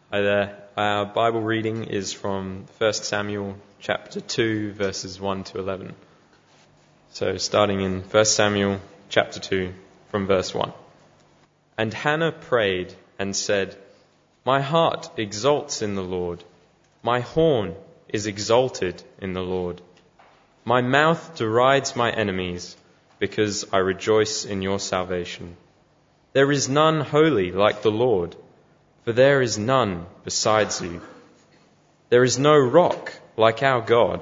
Hi there. Our Bible reading is from 1 Samuel chapter 2, verses 1 to 11. So starting in 1 Samuel chapter 2, from verse 1. And Hannah prayed and said, "My heart exults in the Lord. My horn is exalted in the Lord. My mouth derides my enemies, because I rejoice in your salvation. There is none holy like the Lord, for there is none besides you. There is no rock like our God.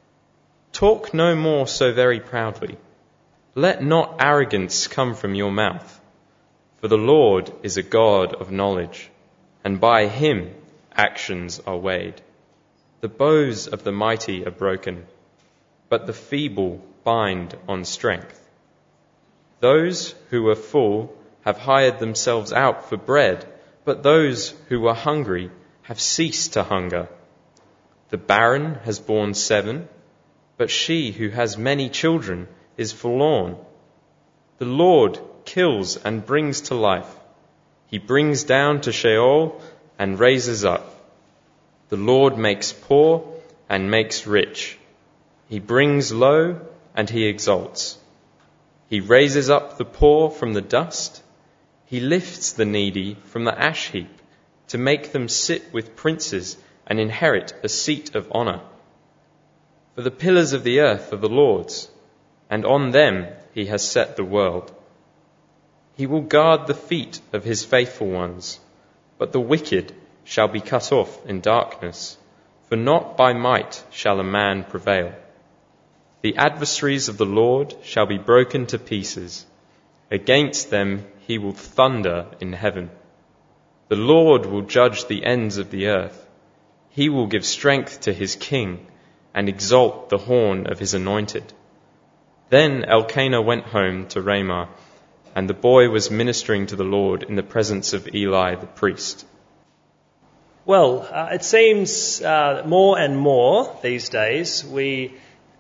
Talk no more so very proudly. Let not arrogance come from your mouth. For the Lord is a God of knowledge, and by him actions are weighed. The bows of the mighty are broken, but the feeble bind on strength. Those who are full have hired themselves out for bread, but those who are hungry have ceased to hunger. The barren has borne 7, but she who has many children is forlorn. The Lord kills and brings to life. He brings down to Sheol and raises up. The Lord makes poor and makes rich. He brings low and he exalts. He raises up the poor from the dust. He lifts the needy from the ash heap to make them sit with princes and inherit a seat of honor. For the pillars of the earth are the Lord's, and on them he has set the world. He will guard the feet of his faithful ones, but the wicked shall be cut off in darkness, for not by might shall a man prevail. The adversaries of the Lord shall be broken to pieces. Against them he will thunder in heaven. The Lord will judge the ends of the earth. He will give strength to his king and exalt the horn of his anointed. Then Elkanah went home to Ramah, and the boy was ministering to the Lord in the presence of Eli the priest. Well, it seems more and more these days we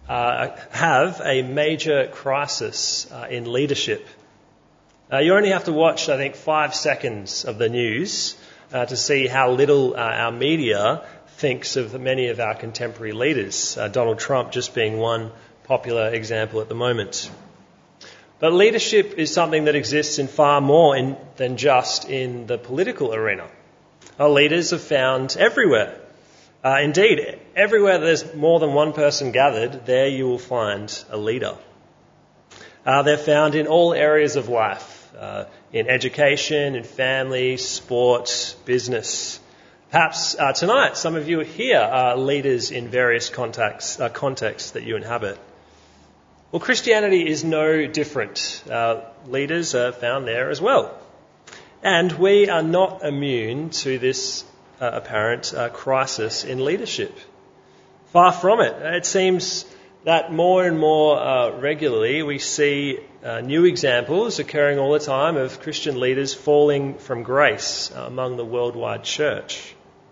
have a major crisis in leadership. You only have to watch, I think, 5 seconds of the news to see how little our media thinks of many of our contemporary leaders, Donald Trump just being one popular example at the moment. But leadership is something that exists in far more than just in the political arena. Our leaders are found everywhere. Indeed, everywhere there's more than one person gathered, there you will find a leader. They're found in all areas of life, in education, in family, sport, business. Perhaps tonight some of you here are leaders in various contexts that you inhabit. Well, Christianity is no different. Leaders are found there as well. And we are not immune to this apparent crisis in leadership. Far from it. It seems that more and more regularly we see new examples occurring all the time of Christian leaders falling from grace among the worldwide church.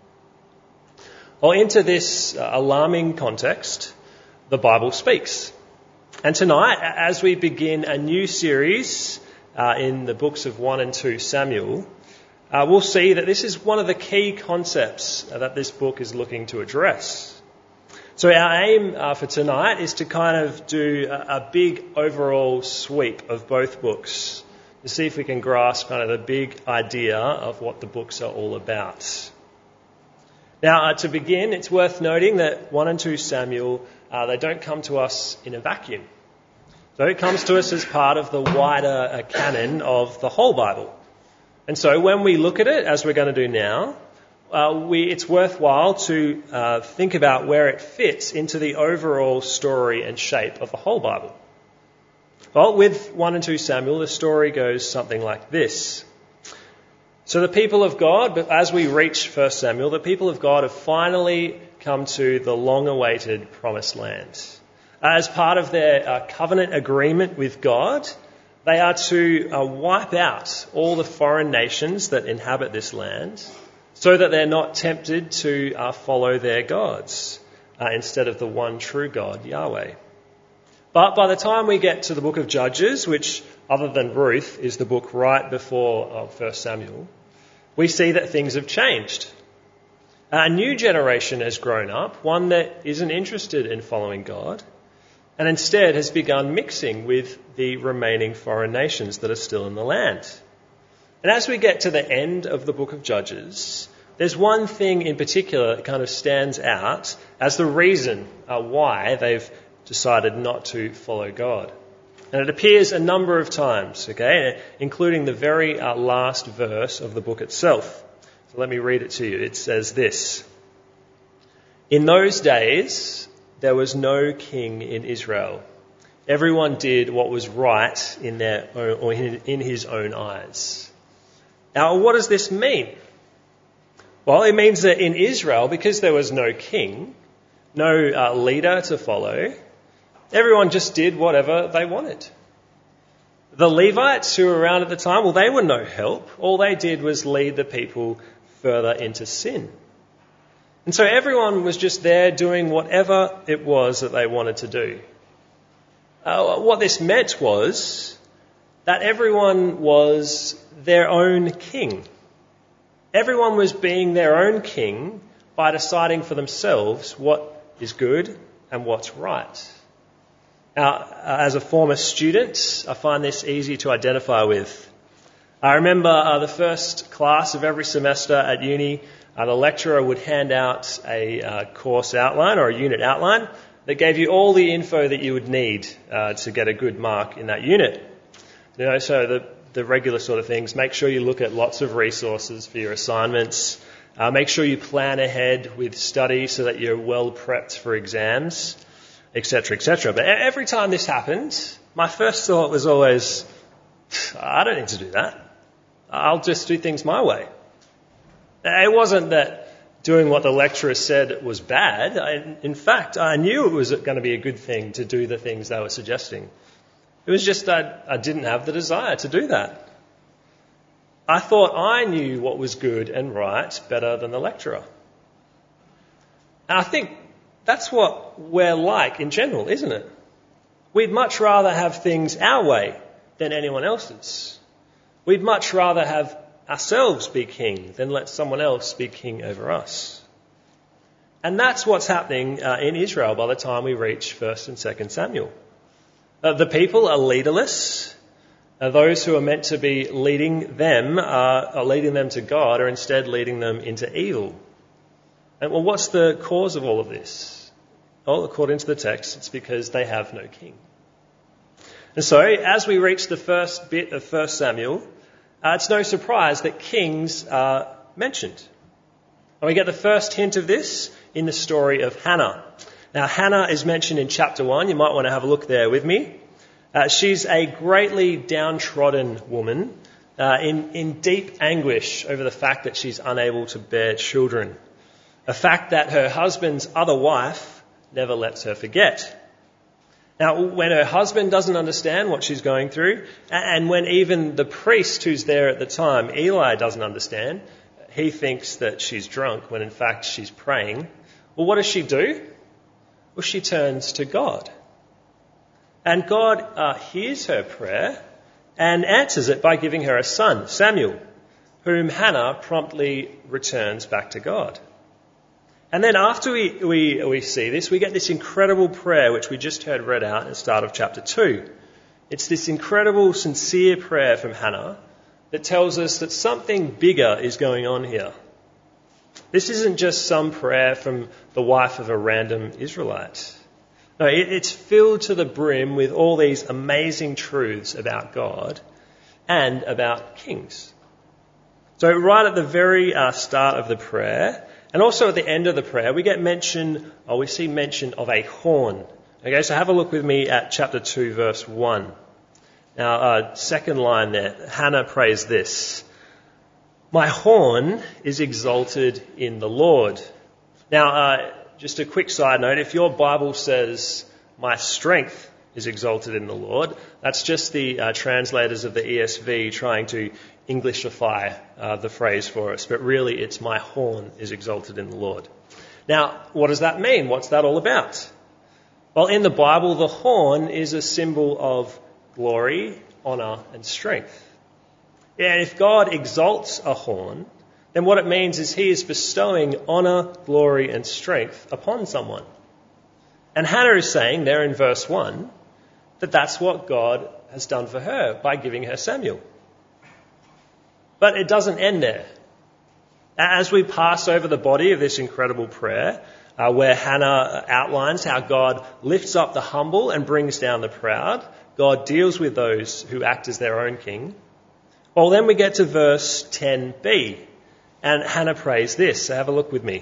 Well, into this alarming context, the Bible speaks. And tonight, as we begin a new series in the books of 1 and 2 Samuel, we'll see that this is one of the key concepts that this book is looking to address. So our aim for tonight is to kind of do a big overall sweep of both books to see if we can grasp kind of the big idea of what the books are all about. Now, to begin, it's worth noting that 1 and 2 Samuel, they don't come to us in a vacuum. So it comes to us as part of the wider canon of the whole Bible. And so when we look at it, as we're going to do now, it's worthwhile to think about where it fits into the overall story and shape of the whole Bible. Well, with 1 and 2 Samuel, the story goes something like this. So the people of God, but as we reach 1 Samuel, the people of God have finally come to the long-awaited promised land. As part of their covenant agreement with God, they are to wipe out all the foreign nations that inhabit this land so that they're not tempted to follow their gods instead of the one true God, Yahweh. But by the time we get to the book of Judges, which, other than Ruth, is the book right before 1 Samuel, we see that things have changed. A new generation has grown up, one that isn't interested in following God, and instead has begun mixing with the remaining foreign nations that are still in the land. And as we get to the end of the book of Judges, there's one thing in particular that kind of stands out as the reason why they've decided not to follow God. And it appears a number of times, okay, including the very last verse of the book itself. So let me read it to you. It says this: "In those days there was no king in Israel. Everyone did what was right in their own, or in his own eyes." Now, what does this mean? Well, it means that in Israel, because there was no king, no leader to follow, everyone just did whatever they wanted. The Levites who were around at the time, well, they were no help. All they did was lead the people further into sin. And so everyone was just there doing whatever it was that they wanted to do. What this meant was that everyone was their own king. Everyone was being their own king by deciding for themselves what is good and what's right. Now, as a former student, I find this easy to identify with. I remember the first class of every semester at uni, the lecturer would hand out a course outline or a unit outline that gave you all the info that you would need to get a good mark in that unit. You know, so the regular sort of things: make sure you look at lots of resources for your assignments, make sure you plan ahead with study so that you're well prepped for exams, etc., etc. But every time this happened, my first thought was always, I don't need to do that. I'll just do things my way. It wasn't that doing what the lecturer said was bad. In fact, I knew it was going to be a good thing to do the things they were suggesting. It was just that I didn't have the desire to do that. I thought I knew what was good and right better than the lecturer. And I think that's what we're like in general, isn't it? We'd much rather have things our way than anyone else's. We'd much rather have ourselves be king than let someone else be king over us. And that's what's happening in Israel by the time we reach 1st and 2nd Samuel. The people are leaderless. Those who are meant to be leading them to God are instead leading them into evil. And well, what's the cause of all of this? Well, according to the text, it's because they have no king. And so, as we reach the first bit of 1 Samuel, it's no surprise that kings are mentioned. And we get the first hint of this in the story of Hannah. Now, Hannah is mentioned in chapter 1. You might want to have a look there with me. She's a greatly downtrodden woman in deep anguish over the fact that she's unable to bear children. A fact that her husband's other wife never lets her forget. Now, when her husband doesn't understand what she's going through, and when even the priest who's there at the time, Eli, doesn't understand, he thinks that she's drunk when in fact she's praying. Well, what does she do? Well, she turns to God. And God hears her prayer and answers it by giving her a son, Samuel, whom Hannah promptly returns back to God. And then after we see this, we get this incredible prayer which we just heard read out at the start of chapter 2. It's this incredible, sincere prayer from Hannah that tells us that something bigger is going on here. This isn't just some prayer from the wife of a random Israelite. No, it's filled to the brim with all these amazing truths about God and about kings. So right at the very start of the prayer, and also at the end of the prayer, we see mention of a horn. Okay, so have a look with me at chapter 2, verse 1. Now, second line there, Hannah prays this: "My horn is exalted in the Lord." Now, just a quick side note, if your Bible says, "My strength is exalted in the Lord," that's just the translators of the ESV trying to Englishify the phrase for us. But really, it's "my horn is exalted in the Lord." Now, what does that mean? What's that all about? Well, in the Bible, the horn is a symbol of glory, honour and strength. And if God exalts a horn, then what it means is he is bestowing honour, glory and strength upon someone. And Hannah is saying there in verse 1 that that's what God has done for her by giving her Samuel. But it doesn't end there. As we pass over the body of this incredible prayer, where Hannah outlines how God lifts up the humble and brings down the proud, God deals with those who act as their own king. Well, then we get to verse 10b, and Hannah prays this. So have a look with me.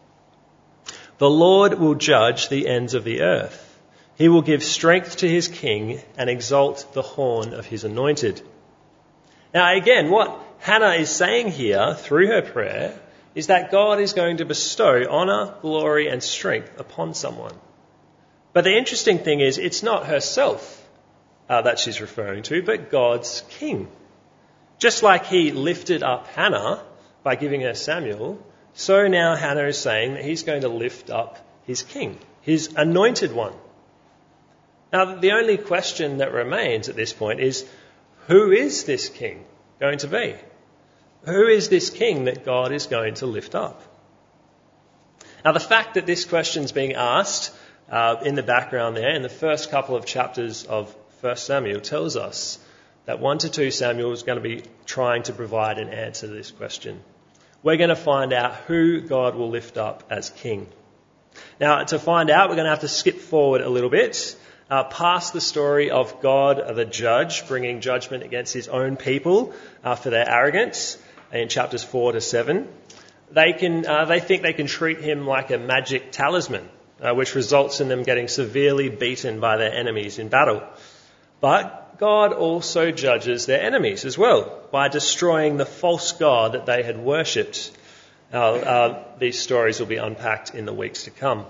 The Lord will judge the ends of the earth. He will give strength to his king and exalt the horn of his anointed. Now again, what Hannah is saying here through her prayer is that God is going to bestow honour, glory and strength upon someone. But the interesting thing is it's not herself that she's referring to, but God's king. Just like he lifted up Hannah by giving her Samuel, so now Hannah is saying that he's going to lift up his king, his anointed one. Now, the only question that remains at this point is, who is this king going to be? Who is this king that God is going to lift up? Now, the fact that this question is being asked in the background there, in the first couple of chapters of 1 Samuel, tells us that 1 to 2 Samuel is going to be trying to provide an answer to this question. We're going to find out who God will lift up as king. Now, to find out, we're going to have to skip forward a little bit, past the story of God, the judge, bringing judgment against his own people for their arrogance in chapters 4 to 7. They think they can treat him like a magic talisman, which results in them getting severely beaten by their enemies in battle. But God also judges their enemies as well by destroying the false god that they had worshipped. These stories will be unpacked in the weeks to come.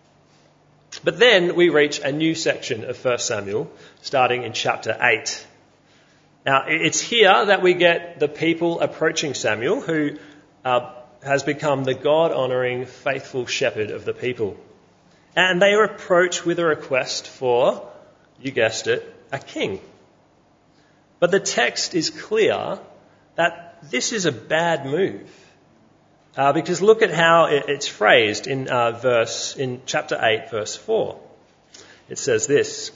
But then we reach a new section of 1 Samuel, starting in chapter 8. Now, it's here that we get the people approaching Samuel, who has become the God-honouring, faithful shepherd of the people. And they are approached with a request for, you guessed it, a king. But the text is clear that this is a bad move. Because look at how it's phrased in chapter 8, verse 4. It says this: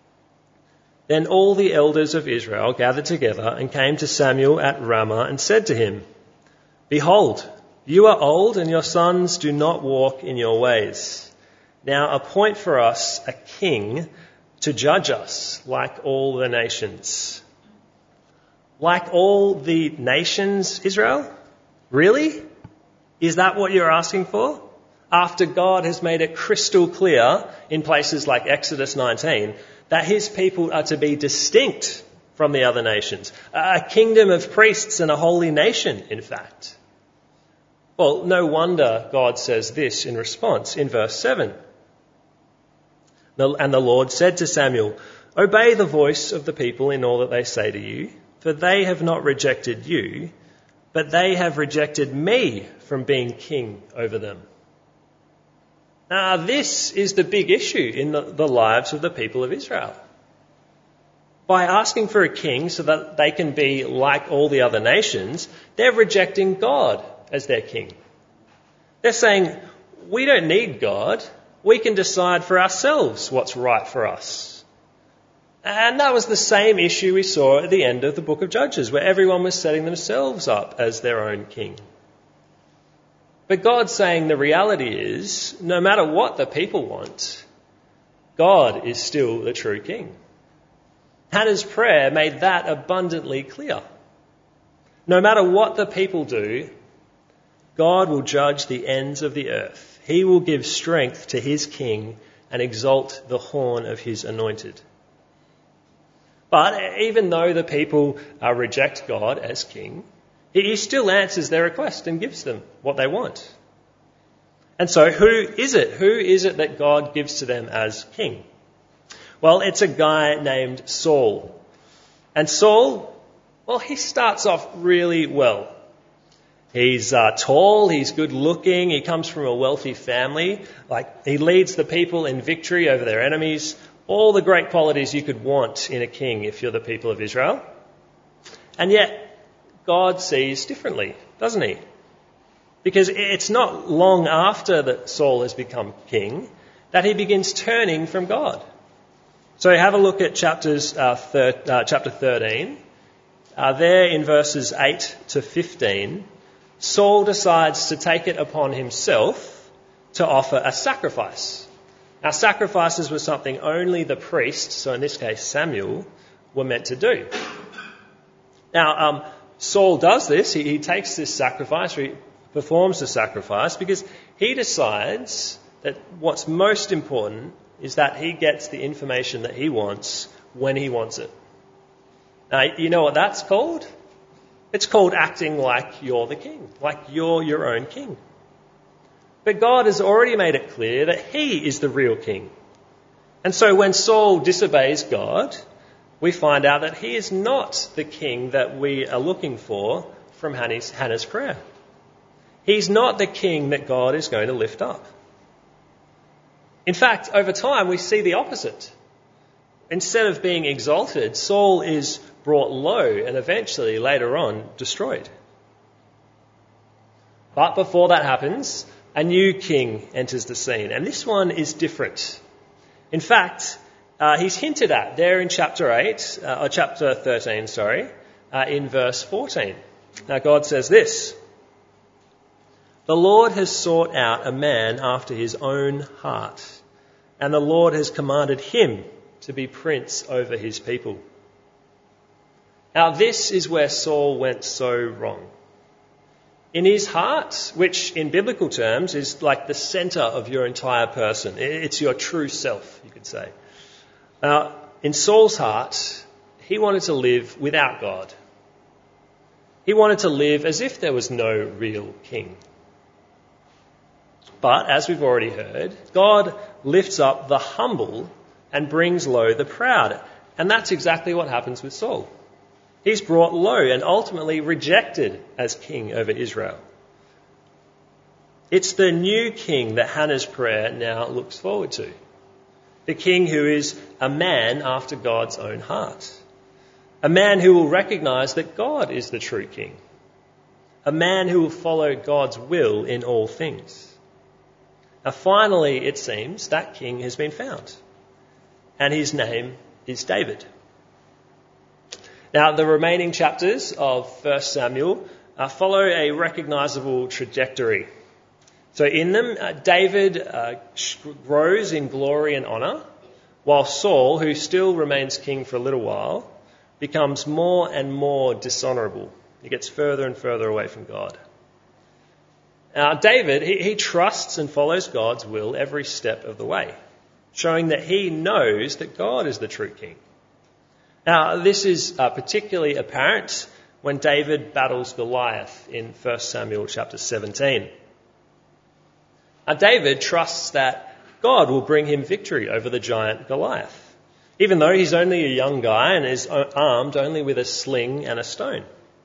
Then all the elders of Israel gathered together and came to Samuel at Ramah and said to him, Behold, you are old and your sons do not walk in your ways. Now appoint for us a king to judge us like all the nations. Like all the nations, Israel? Really? Is that what you're asking for? After God has made it crystal clear in places like Exodus 19 that his people are to be distinct from the other nations. A kingdom of priests and a holy nation, in fact. Well, no wonder God says this in response in verse 7. And the Lord said to Samuel, Obey the voice of the people in all that they say to you, for they have not rejected you, but they have rejected me from being king over them. Now, this is the big issue in the lives of the people of Israel. By asking for a king so that they can be like all the other nations, they're rejecting God as their king. They're saying, we don't need God. We can decide for ourselves what's right for us. And that was the same issue we saw at the end of the book of Judges, where everyone was setting themselves up as their own king. But God's saying the reality is, no matter what the people want, God is still the true king. Hannah's prayer made that abundantly clear. No matter what the people do, God will judge the ends of the earth. He will give strength to his king and exalt the horn of his anointed. But even though the people reject God as king, he still answers their request and gives them what they want. And so who is it? Who is it that God gives to them as king? Well, it's a guy named Saul. And Saul, well, he starts off really well. He's tall, he's good looking, he comes from a wealthy family. He leads the people in victory over their enemies. All the great qualities you could want in a king if you're the people of Israel. And yet, God sees differently, doesn't he? Because it's not long after that Saul has become king that he begins turning from God. So have a look at chapter 13. There in verses 8 to 15, Saul decides to take it upon himself to offer a sacrifice. Now, sacrifices were something only the priest, so in this case Samuel, were meant to do. Now, Saul does this. He takes this sacrifice, or he performs the sacrifice, because he decides that what's most important is that he gets the information that he wants when he wants it. Now, you know what that's called? It's called acting like you're the king, like you're your own king. But God has already made it clear that he is the real king. And so when Saul disobeys God, we find out that he is not the king that we are looking for from Hannah's prayer. He's not the king that God is going to lift up. In fact, over time, we see the opposite. Instead of being exalted, Saul is brought low and eventually, later on, destroyed. But before that happens, a new king enters the scene, and this one is different. In fact, he's hinted at there in chapter 13, in verse 14. Now, God says this: "The Lord has sought out a man after his own heart, and the Lord has commanded him to be prince over his people." Now, this is where Saul went so wrong. In his heart, which in biblical terms is like the centre of your entire person, it's your true self, you could say. Now, in Saul's heart, he wanted to live without God. He wanted to live as if there was no real king. But, as we've already heard, God lifts up the humble and brings low the proud. And that's exactly what happens with Saul. He's brought low and ultimately rejected as king over Israel. It's the new king that Hannah's prayer now looks forward to. The king who is a man after God's own heart. A man who will recognise that God is the true king. A man who will follow God's will in all things. Now, finally, it seems, that king has been found. And his name is David. Now, the remaining chapters of 1 Samuel follow a recognisable trajectory. So in them, David grows in glory and honour, while Saul, who still remains king for a little while, becomes more and more dishonourable. He gets further and further away from God. Now, David, he trusts and follows God's will every step of the way, showing that he knows that God is the true king. Now, this is particularly apparent when David battles Goliath in 1 Samuel chapter 17. Now, David trusts that God will bring him victory over the giant Goliath, even though he's only a young guy and is armed only with a sling and a stone.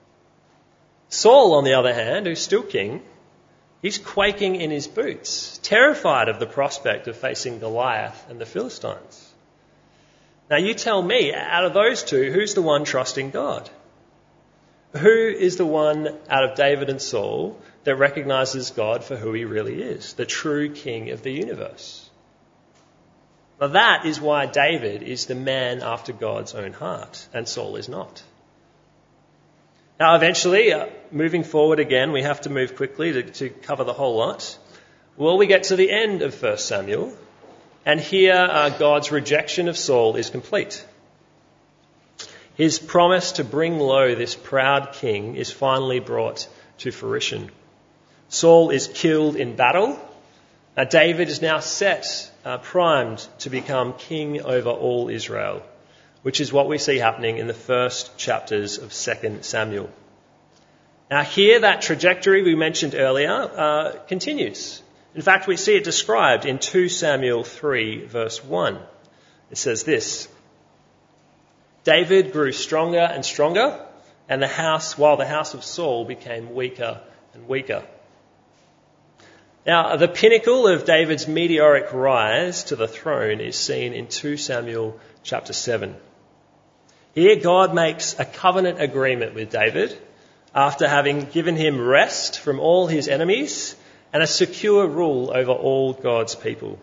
Saul, on the other hand, who's still king, he's quaking in his boots, terrified of the prospect of facing Goliath and the Philistines. Now you tell me, out of those two, who's the one trusting God? Who is the one out of David and Saul that recognises God for who he really is, the true king of the universe? Now that is why David is the man after God's own heart, and Saul is not. Now eventually, moving forward again, we have to move quickly to cover the whole lot. Well, we get to the end of 1 Samuel, and here God's rejection of Saul is complete. His promise to bring low this proud king is finally brought to fruition. Saul is killed in battle. David is now primed to become king over all Israel, which is what we see happening in the first chapters of 2 Samuel. Now here, that trajectory we mentioned earlier continues. In fact, we see it described in 2 Samuel 3, verse 1. It says this: "David grew stronger and stronger, and while the house of Saul became weaker and weaker." Now, the pinnacle of David's meteoric rise to the throne is seen in 2 Samuel chapter 7. Here, God makes a covenant agreement with David after having given him rest from all his enemies and a secure rule over all God's people.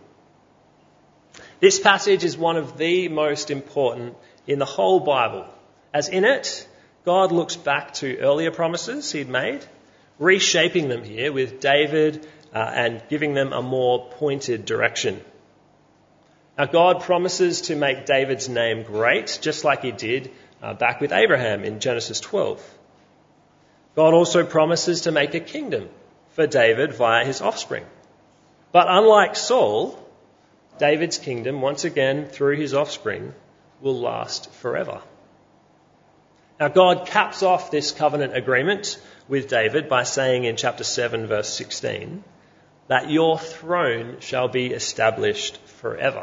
This passage is one of the most important in the whole Bible, as in it, God looks back to earlier promises he'd made, reshaping them here with David and giving them a more pointed direction. Now, God promises to make David's name great, just like he did back with Abraham in Genesis 12. God also promises to make a kingdom for David via his offspring. But unlike Saul, David's kingdom, once again through his offspring, will last forever. Now, God caps off this covenant agreement with David by saying in chapter 7, verse 16, that your throne shall be established forever.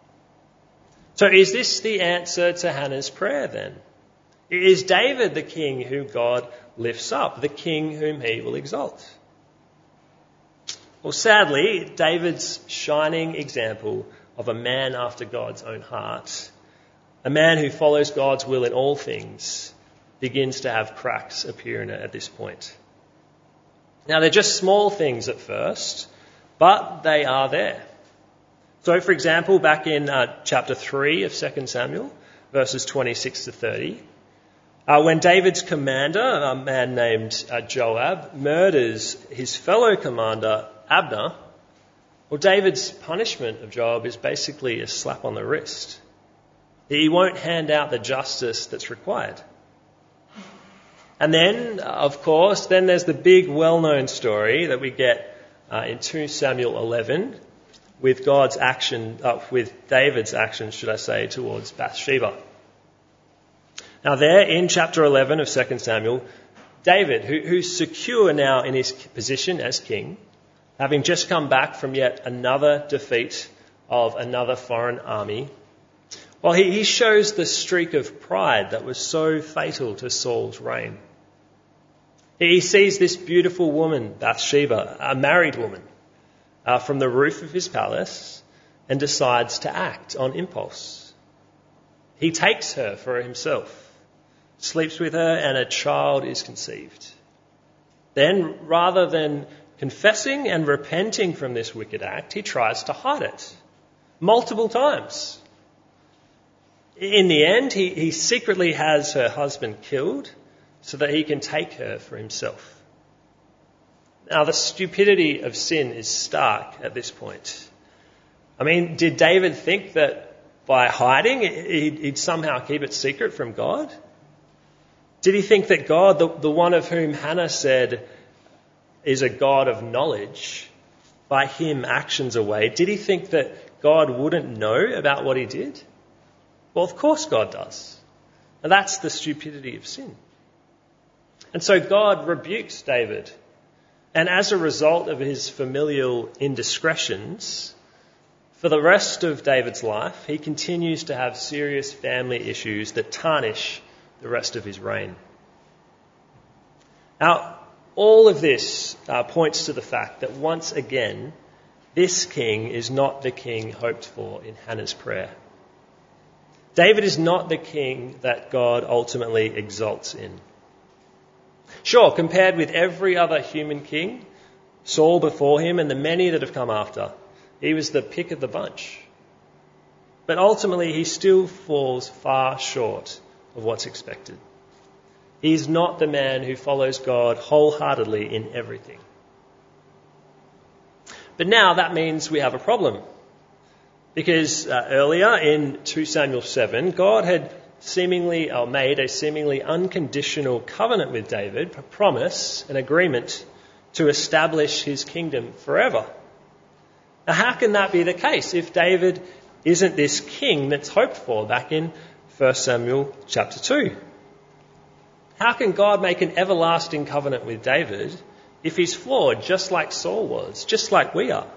So is this the answer to Hannah's prayer then? Is David the king whom God lifts up, the king whom he will exalt? Well, sadly, David's shining example of a man after God's own heart, a man who follows God's will in all things, begins to have cracks appear in it at this point. Now, they're just small things at first, but they are there. So, for example, back in chapter 3 of 2 Samuel, verses 26 to 30, when David's commander, a man named Joab, murders his fellow commander, Abner, well, David's punishment of Joab is basically a slap on the wrist. He won't hand out the justice that's required. And then, of course, then there's the big well-known story that we get in 2 Samuel 11 with David's actions, towards Bathsheba. Now there, in chapter 11 of 2 Samuel, David, who's secure now in his position as king, having just come back from yet another defeat of another foreign army, well, he shows the streak of pride that was so fatal to Saul's reign. He sees this beautiful woman, Bathsheba, a married woman, from the roof of his palace and decides to act on impulse. He takes her for himself, sleeps with her, and a child is conceived. Then, rather than confessing and repenting from this wicked act, he tries to hide it multiple times. In the end, he secretly has her husband killed so that he can take her for himself. Now, the stupidity of sin is stark at this point. I mean, did David think that by hiding, he'd somehow keep it secret from God? Did he think that God, the one of whom Hannah said is a God of knowledge, by him actions away, did he think that God wouldn't know about what he did? Well, of course God does. And that's the stupidity of sin. And so God rebukes David. And as a result of his familial indiscretions, for the rest of David's life, he continues to have serious family issues that tarnish the rest of his reign. Now, all of this points to the fact that once again, this king is not the king hoped for in Hannah's prayer. David is not the king that God ultimately exalts in. Sure, compared with every other human king, Saul before him and the many that have come after, he was the pick of the bunch. But ultimately, he still falls far short of what's expected. He's not the man who follows God wholeheartedly in everything. But now that means we have a problem. Because earlier in 2 Samuel 7, God had made a seemingly unconditional covenant with David, a promise, an agreement to establish his kingdom forever. Now, how can that be the case if David isn't this king that's hoped for back in 1 Samuel chapter 2? How can God make an everlasting covenant with David if he's flawed just like Saul was, just like we are?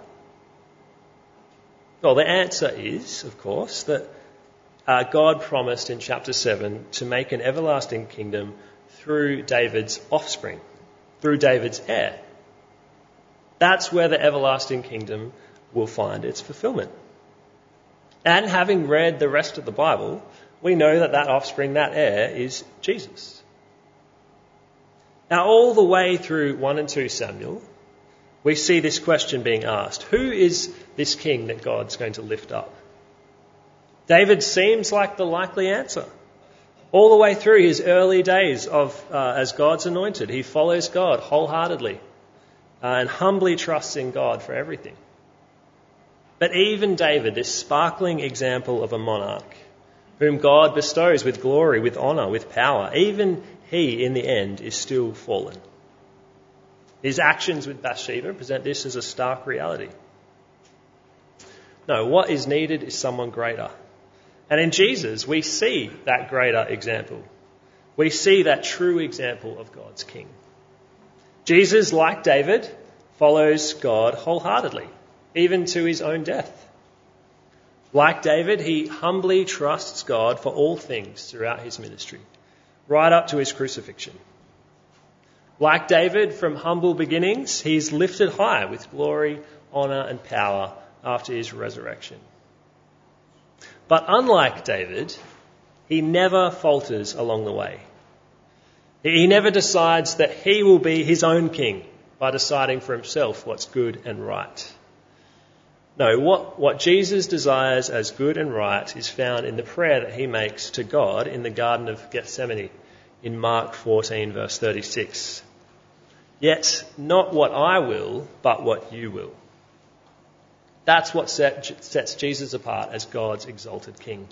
Well, the answer is, of course, that God promised in chapter 7 to make an everlasting kingdom through David's offspring, through David's heir. That's where the everlasting kingdom will find its fulfillment. And having read the rest of the Bible, we know that offspring, that heir, is Jesus. Now, all the way through 1 and 2 Samuel, we see this question being asked. Who is this king that God's going to lift up? David seems like the likely answer. All the way through his early days as God's anointed, he follows God wholeheartedly and humbly trusts in God for everything. But even David, this sparkling example of a monarch, whom God bestows with glory, with honour, with power, even he, in the end, is still fallen. His actions with Bathsheba present this as a stark reality. No, what is needed is someone greater. And in Jesus, we see that greater example. We see that true example of God's King. Jesus, like David, follows God wholeheartedly, even to his own death. Like David, he humbly trusts God for all things throughout his ministry, right up to his crucifixion. Like David, from humble beginnings, he's lifted high with glory, honour and power after his resurrection. But unlike David, he never falters along the way. He never decides that he will be his own king by deciding for himself what's good and right. No, what Jesus desires as good and right is found in the prayer that he makes to God in the Garden of Gethsemane in Mark 14, verse 36. Yet not what I will, but what you will. That's what sets Jesus apart as God's exalted King.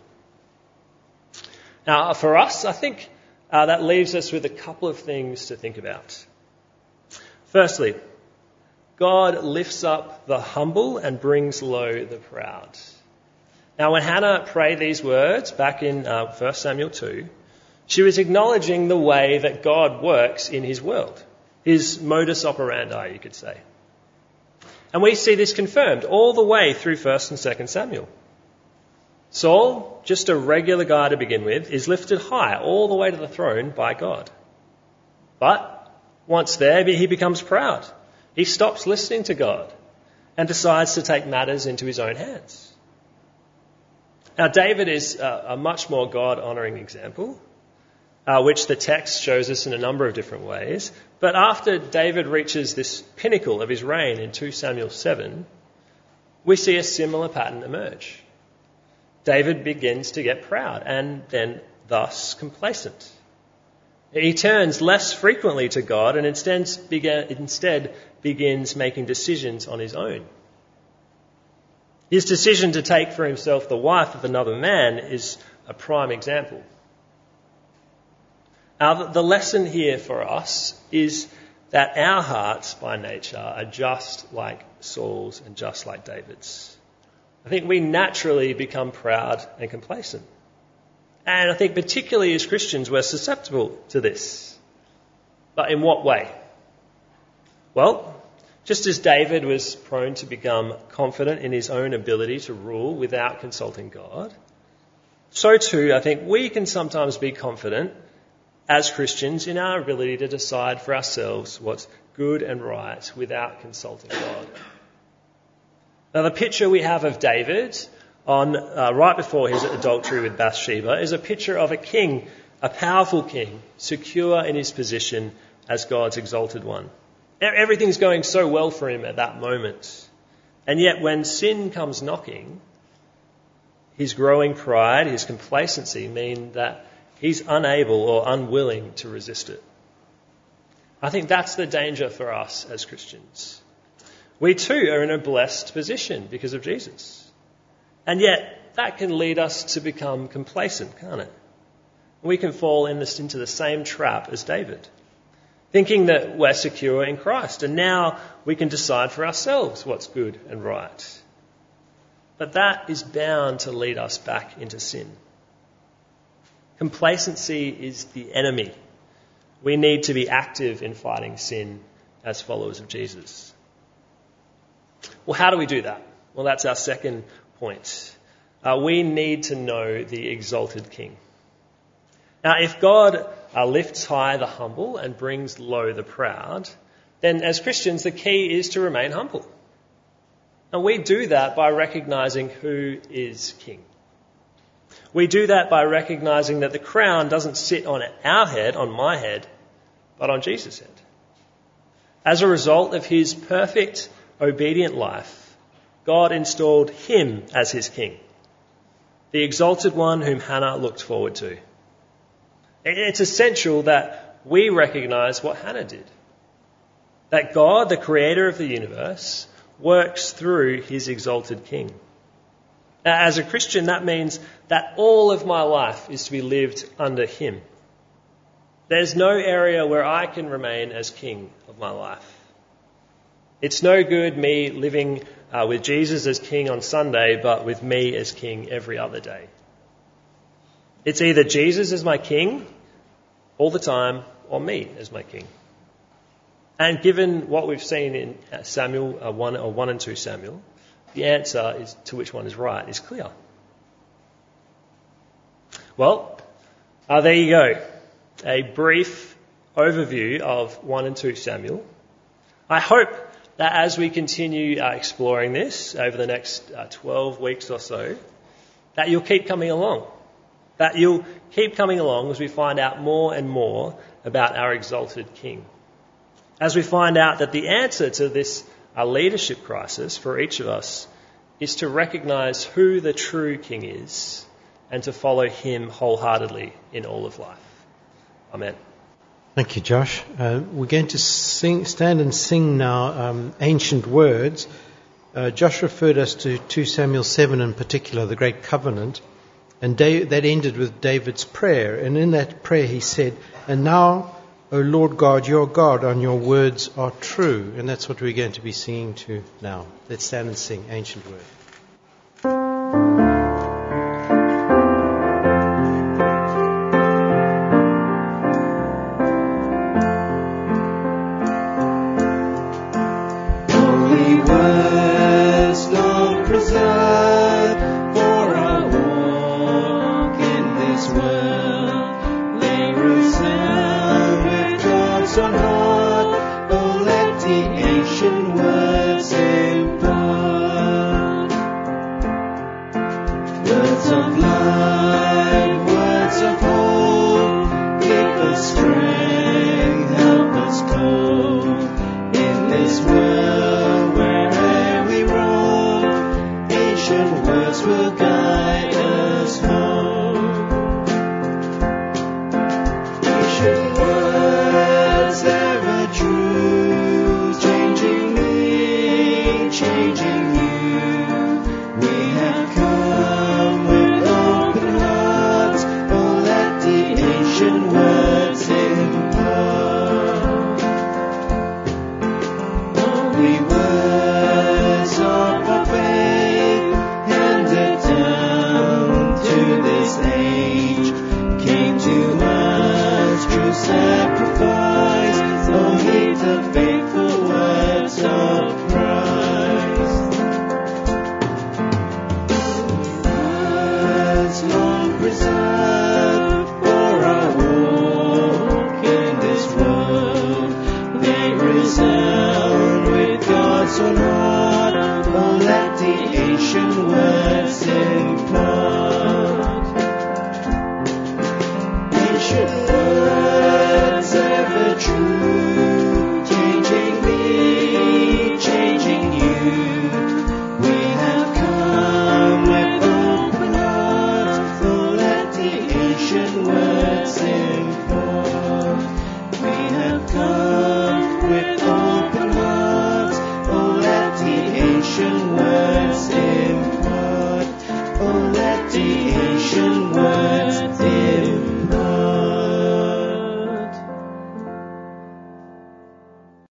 Now, for us, I think that leaves us with a couple of things to think about. Firstly, God lifts up the humble and brings low the proud. Now, when Hannah prayed these words back in 1 Samuel 2, she was acknowledging the way that God works in his world, his modus operandi, you could say. And we see this confirmed all the way through 1 and 2 Samuel. Saul, just a regular guy to begin with, is lifted high all the way to the throne by God. But once there, he becomes proud. He stops listening to God and decides to take matters into his own hands. Now, David is a much more God-honouring example, which the text shows us in a number of different ways. But after David reaches this pinnacle of his reign in 2 Samuel 7, we see a similar pattern emerge. David begins to get proud and then thus complacent. He turns less frequently to God and instead begins making decisions on his own. His decision to take for himself the wife of another man is a prime example. Now, the lesson here for us is that our hearts by nature are just like Saul's and just like David's. I think we naturally become proud and complacent. And I think particularly as Christians we're susceptible to this. But in what way? Well, just as David was prone to become confident in his own ability to rule without consulting God, so too I think we can sometimes be confident as Christians in our ability to decide for ourselves what's good and right without consulting God. Now, the picture we have of David right before his adultery with Bathsheba is a picture of a king, a powerful king, secure in his position as God's exalted one. Everything's going so well for him at that moment. And yet when sin comes knocking, his growing pride, his complacency mean that he's unable or unwilling to resist it. I think that's the danger for us as Christians. We too are in a blessed position because of Jesus. And yet that can lead us to become complacent, can't it? We can fall into the same trap as David, thinking that we're secure in Christ and now we can decide for ourselves what's good and right. But that is bound to lead us back into sin. Complacency is the enemy. We need to be active in fighting sin as followers of Jesus. Well, how do we do that? Well, that's our second point. We need to know the exalted King. Now, if God lifts high the humble and brings low the proud, then as Christians, the key is to remain humble. And we do that by recognising who is King. We do that by recognising that the crown doesn't sit on our head, on my head, but on Jesus' head. As a result of his perfect, obedient life, God installed him as his king, the exalted one whom Hannah looked forward to. It's essential that we recognize what Hannah did. That God, the creator of the universe, works through his exalted king. Now, as a Christian, that means that all of my life is to be lived under him. There's no area where I can remain as king of my life. It's no good me living with Jesus as king on Sunday, but with me as king every other day. It's either Jesus as my king all the time, or me as my king. And given what we've seen in Samuel 1 and 2 Samuel, the answer is to which one is right is clear. Well, there you go. A brief overview of 1 and 2 Samuel. I hope that as we continue exploring this over the next 12 weeks or so, that you'll keep coming along. That you'll keep coming along as we find out more and more about our exalted King. As we find out that the answer to this leadership crisis for each of us is to recognise who the true King is and to follow him wholeheartedly in all of life. Amen. Thank you, Josh. We're going to stand and sing now ancient words. Josh referred us to 2 Samuel 7 in particular, the Great Covenant, and that ended with David's prayer. And in that prayer he said, "And now, O Lord God, your God, and your words are true." And that's what we're going to be singing to now. Let's stand and sing ancient words. With open hearts, oh let the ancient words